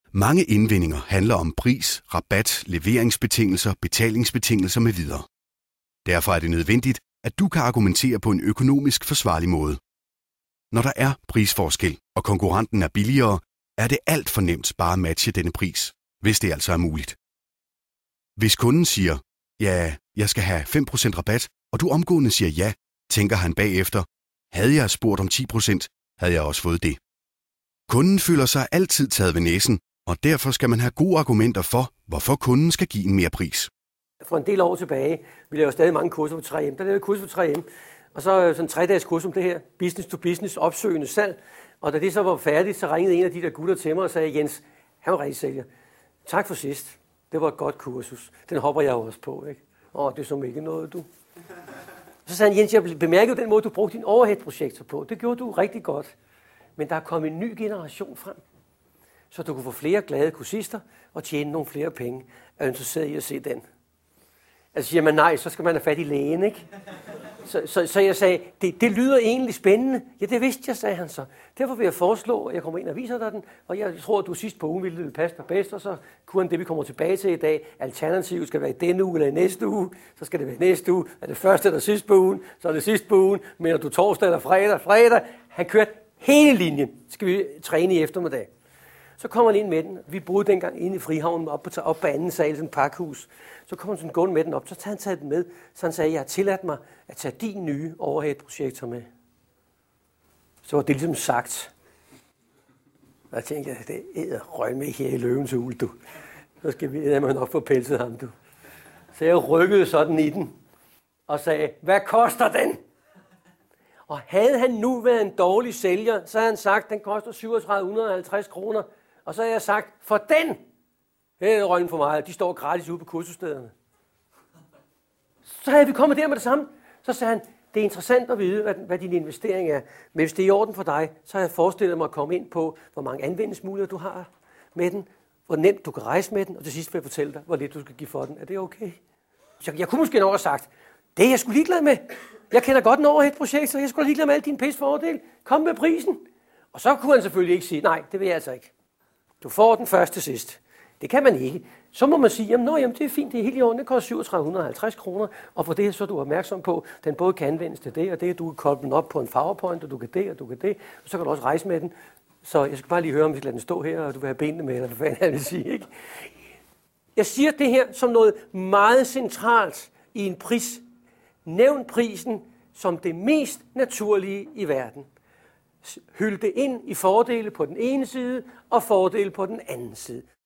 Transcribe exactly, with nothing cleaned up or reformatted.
Mange indvendinger handler om pris, rabat, leveringsbetingelser, betalingsbetingelser med videre. Derfor er det nødvendigt, at du kan argumentere på en økonomisk forsvarlig måde. Når der er prisforskel, og konkurrenten er billigere, er det alt for nemt bare at matche denne pris, hvis det altså er muligt. Hvis kunden siger, ja, jeg skal have fem procent rabat, og du omgående siger ja, tænker han bagefter, havde jeg spurgt om ti procent, havde jeg også fået det. Kunden føler sig altid taget ved næsen, og derfor skal man have gode argumenter for, hvorfor kunden skal give en mere pris. For en del år tilbage, vi lavede stadig mange kurser på tre M. Der lavede jeg kurser på tre M, og så sådan en tre-dages kurs om det her, business to business, opsøgende salg. Og da det så var færdigt, så ringede en af de der gutter til mig og sagde, Jens, han var rigtig sælger. Tak for sidst. Det var et godt kursus. Den hopper jeg også på, ikke? Åh, det er som ikke noget, du. Så sagde han, Jens, jeg bemærkede den måde, du brugte din overhead-projektor på. Det gjorde du rigtig godt. Men der er kommet en ny generation frem, så du kunne få flere glade kursister og tjene nogle flere penge. Er du interesseret i at se den? Altså siger man nej, så skal man have fat i lægen, ikke? Så, så, så jeg sagde, det, det lyder egentlig spændende. Ja, det vidste jeg, sagde han så. Derfor vil jeg foreslå, at jeg kommer ind og viser dig den, og jeg tror, at du sidst på ugen ville det passe dig bedst, og så kunne han det, vi kommer tilbage til i dag. Alternativet skal være i denne uge eller i næste uge, så skal det være i næste uge. Er det første eller sidste på ugen, så er det sidste på ugen. Men er du torsdag eller fredag, fredag. Han kørte hele linjen. Skal vi træne i eftermiddag. Så kommer han ind med den. Vi boede dengang inde i Frihavnen op på, op på anden sal, sådan et pakhus. Så kommer han sådan gående med den op, så tager han taget den med. Så han sagde, jeg har tilladt mig at tage din nye overhead-projektor med. Så var det ligesom sagt. Og jeg tænkte, det er røg med her i løvens hule, du. Så skal vi eddermame nok få pelset ham, du. Så jeg rykkede sådan i den og sagde, hvad koster den? Og havde han nu været en dårlig sælger, så havde han sagt, at den koster syv tusind tre hundrede og halvtreds kroner. Og så havde jeg sagt, for den, det er røgnen for mig, de står gratis ude på kursusstederne. Så havde vi kommet der med det samme. Så sagde han, det er interessant at vide, hvad, hvad din investering er. Men hvis det er i orden for dig, så har jeg forestillet mig at komme ind på, hvor mange anvendelsesmuligheder du har med den, hvor nemt du kan rejse med den, og til sidst vil jeg fortælle dig, hvor lidt du skal give for den. Er det okay? Så jeg kunne måske nok have sagt, det er jeg sgu ligeglad med. Jeg kender godt en overhead-projekt, så jeg skulle ligeglad med alle dine pisse fordele. Kom med prisen. Og så kunne han selvfølgelig ikke sige, nej, det vil jeg altså ikke. Du får den første sidst. Det kan man ikke. Så må man sige, jamen, nå, jamen det er fint, det er helt i orden, det koster syv tusind tre hundrede og halvtreds kroner, og for det så er du opmærksom på, at den både kan anvendes til det, og det, du kan koble den op på en PowerPoint, og du kan det, og du kan det, og så kan du også rejse med den. Så jeg skal bare lige høre, om vi skal lade den stå her, og du vil have benene med, eller hvad fanden jeg vil sige, ikke? Jeg siger det her som noget meget centralt i en pris. Nævn prisen som det mest naturlige i verden. Hyld det ind i fordele på den ene side og fordele på den anden side.